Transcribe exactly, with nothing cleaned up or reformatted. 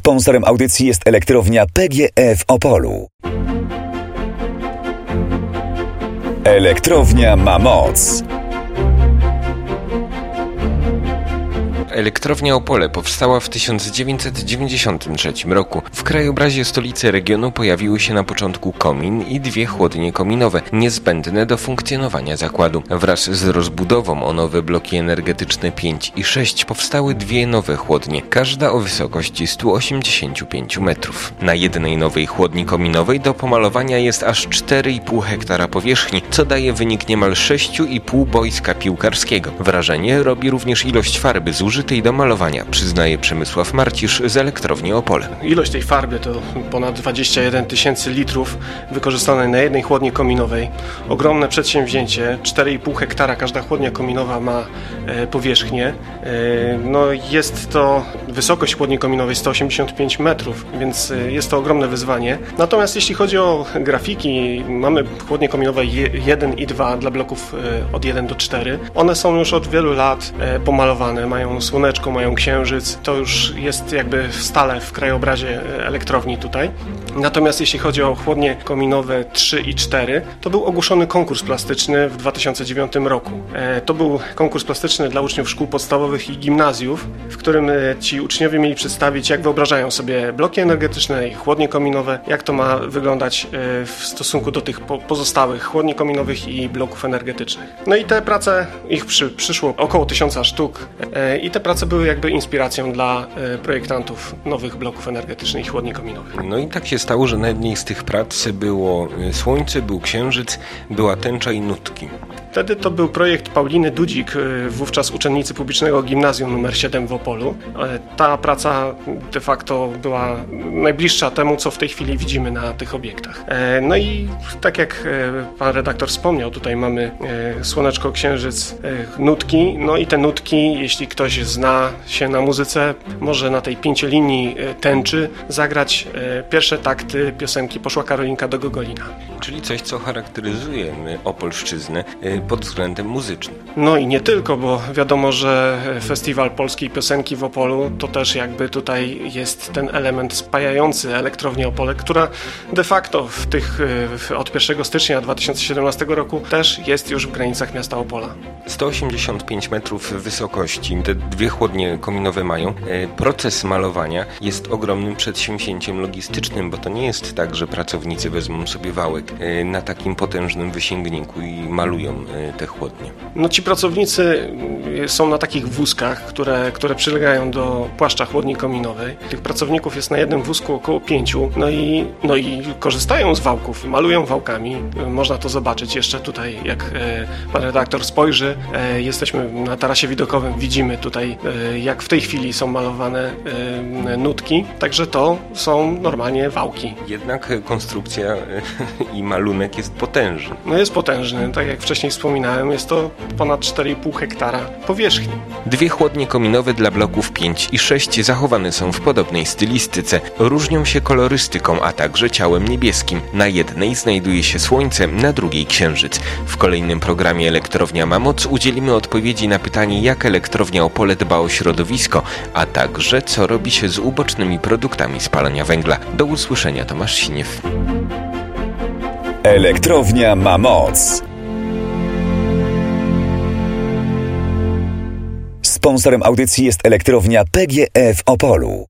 Sponsorem audycji jest elektrownia P G E w Opolu. Elektrownia ma moc. Elektrownia Opole powstała w tysiąc dziewięćset dziewięćdziesiątym trzecim roku. W krajobrazie stolicy regionu pojawiły się na początku komin i dwie chłodnie kominowe, niezbędne do funkcjonowania zakładu. Wraz z rozbudową o nowe bloki energetyczne pięć i sześć powstały dwie nowe chłodnie, każda o wysokości sto osiemdziesiąt pięć metrów. Na jednej nowej chłodni kominowej do pomalowania jest aż cztery i pół hektara powierzchni, co daje wynik niemal sześć i pół boiska piłkarskiego. Wrażenie robi również ilość farby zużytej do malowania, przyznaje Przemysław Marcisz z Elektrowni Opole. Ilość tej farby to ponad dwadzieścia jeden tysięcy litrów wykorzystanej na jednej chłodni kominowej. Ogromne przedsięwzięcie, cztery i pół hektara każda chłodnia kominowa ma e, powierzchnię. E, no jest to wysokość chłodni kominowej sto osiemdziesiąt pięć metrów, więc e, jest to ogromne wyzwanie. Natomiast jeśli chodzi o grafiki, mamy chłodnie kominowe jeden i dwa dla bloków e, od jeden do czterech. One są już od wielu lat e, pomalowane, mają słoneczko, mają księżyc, to już jest jakby stale w krajobrazie elektrowni tutaj. Natomiast jeśli chodzi o chłodnie kominowe trzy i cztery, to był ogłoszony konkurs plastyczny w dwa tysiące dziewiątym roku. To był konkurs plastyczny dla uczniów szkół podstawowych i gimnazjów, w którym ci uczniowie mieli przedstawić, jak wyobrażają sobie bloki energetyczne i chłodnie kominowe, jak to ma wyglądać w stosunku do tych pozostałych chłodni kominowych i bloków energetycznych. No i te prace, ich przy, przyszło około tysiąca sztuk i te prace były jakby inspiracją dla projektantów nowych bloków energetycznych i chłodni kominowych. No i tak się stało, że na jednej z tych prac było słońce, był księżyc, była tęcza i nutki. Wtedy to był projekt Pauliny Dudzik, wówczas uczennicy publicznego gimnazjum numer siedem w Opolu. Ta praca de facto była najbliższa temu, co w tej chwili widzimy na tych obiektach. No i tak jak pan redaktor wspomniał, tutaj mamy słoneczko, księżyc, nutki. No i te nutki, jeśli ktoś zna się na muzyce, może na tej pięciolinii tęczy zagrać pierwsze takty piosenki Poszła Karolinka do Gogolina. Czyli coś, co charakteryzuje Opolszczyznę pod względem muzycznym. No i nie tylko, bo wiadomo, że Festiwal Polskiej Piosenki w Opolu to też jakby tutaj jest ten element spajający Elektrownię Opole, która de facto w tych, od pierwszego stycznia dwa tysiące siedemnastego roku też jest już w granicach miasta Opola. sto osiemdziesiąt pięć metrów wysokości, te dwie chłodnie kominowe mają. Proces malowania jest ogromnym przedsięwzięciem logistycznym, bo to nie jest tak, że pracownicy wezmą sobie wałek na takim potężnym wysięgniku i malują te chłodnie. No ci pracownicy są na takich wózkach, które, które przylegają do płaszcza chłodni kominowej. Tych pracowników jest na jednym wózku około pięciu, no i, no i korzystają z wałków, malują wałkami. Można to zobaczyć jeszcze tutaj, jak e, pan redaktor spojrzy. E, jesteśmy na tarasie widokowym, widzimy tutaj, e, jak w tej chwili są malowane e, nutki, także to są normalnie wałki. Jednak konstrukcja e, i malunek jest potężny. No jest potężny, tak jak wcześniej wspominałem, jest to ponad cztery i pół hektara powierzchni. Dwie chłodnie kominowe dla bloków pięć i sześć zachowane są w podobnej stylistyce. Różnią się kolorystyką, a także ciałem niebieskim. Na jednej znajduje się słońce, na drugiej księżyc. W kolejnym programie Elektrownia ma moc udzielimy odpowiedzi na pytanie, jak Elektrownia Opole dba o środowisko, a także co robi się z ubocznymi produktami spalania węgla. Do usłyszenia, Tomasz Siniew. Elektrownia ma moc. Sponsorem audycji jest elektrownia P G E w Opolu.